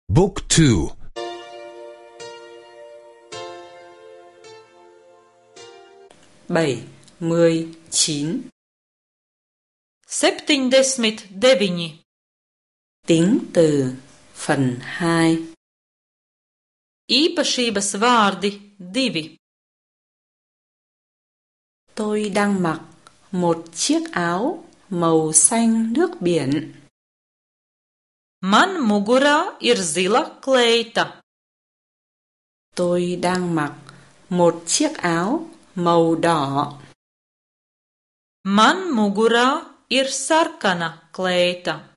Book 2. 79. 79. Tính từ phần 2. Īpašības vārdi 2. Tôi đang mặc một chiếc áo màu xanh nước biển. Man mugurā ir zila kleita. Tôi đang mặc một chiếc áo màu đỏ. Man mugurā ir sarkana kleita.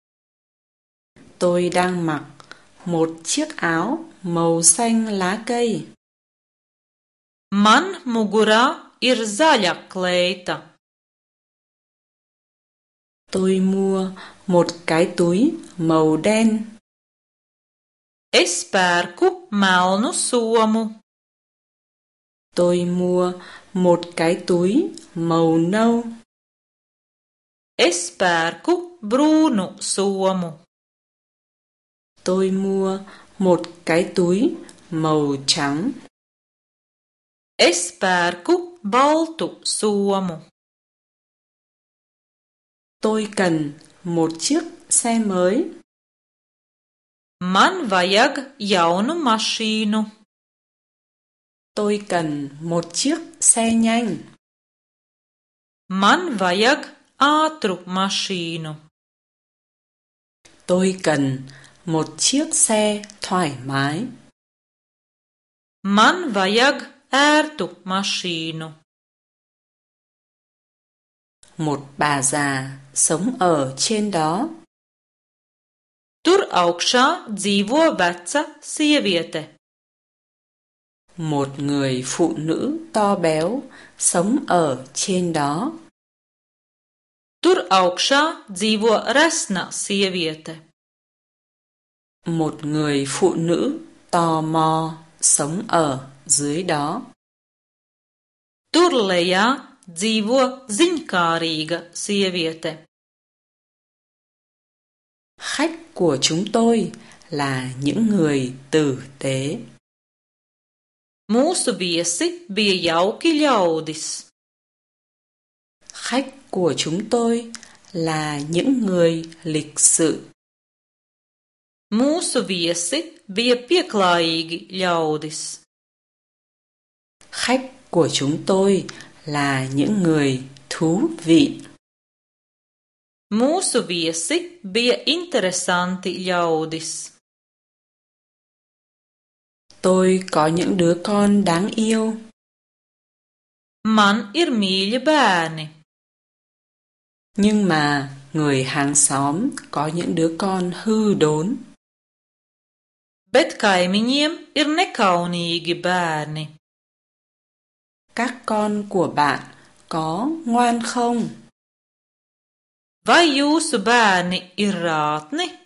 Tôi đang mặc một chiếc áo màu xanh lá cây. Man mugurā ir zaļa kleita. Tôi mua một cái túi màu đen. Es pērku melnu somu. Tôi mua một cái túi màu nâu. Es pērku brūnu somu. Tôi mua một cái túi màu trắng. Es pērku baltu somu. Tôi cần một chiếc xe mới. Man vajag jaunu mašīnu. Tôi cần một chiếc xe nhanh. Man vajag ātru mašīnu. Tôi cần một chiếc xe thoải mái. Man vajag ērtu mašīnu. Một bà già sống ở trên đó. Tur augšā dzīvo veca sieviete. Một người phụ nữ to béo sống ở trên đó. Tur augšā dzīvo resna sieviete. Một người phụ nữ tò mò sống ở dưới đó. Tur lejā dzīvo ziņkārīga sieviete. Khách của chúng tôi là những người tử tế. Mūsu viesi bija jauki ļaudis. Khách của chúng tôi là những người lịch sự. Mūsu viesi bija pieklājīgi ļaudis. Khách của chúng tôi là những người thú vị. Mūsu viesi bija interesanti ļaudis. Tôi có những đứa con đáng yêu. Man ir mīļi bērni. Nhưng mà người hàng xóm có những đứa con hư đốn. Bet kaimiņiem ir nekaunīgi bērni. Các con của bạn có ngoan không? Vai jūsu bērni ir rātni?